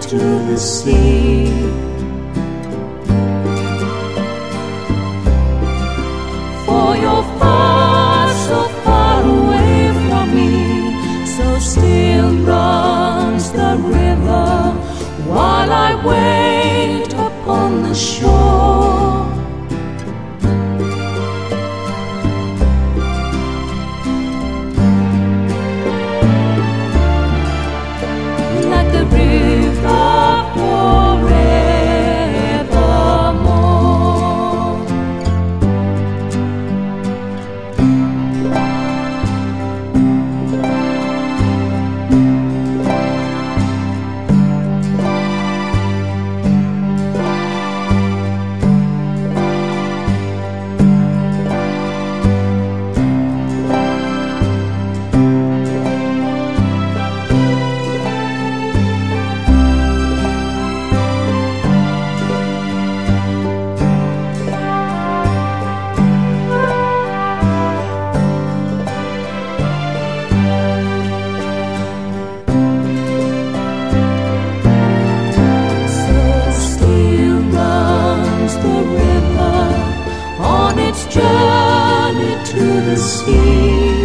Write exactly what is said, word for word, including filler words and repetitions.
to the sea. For you're far, so far away from me, so still runs the river while I wait upon the shore. Like the river forevermore. Journey to the sea.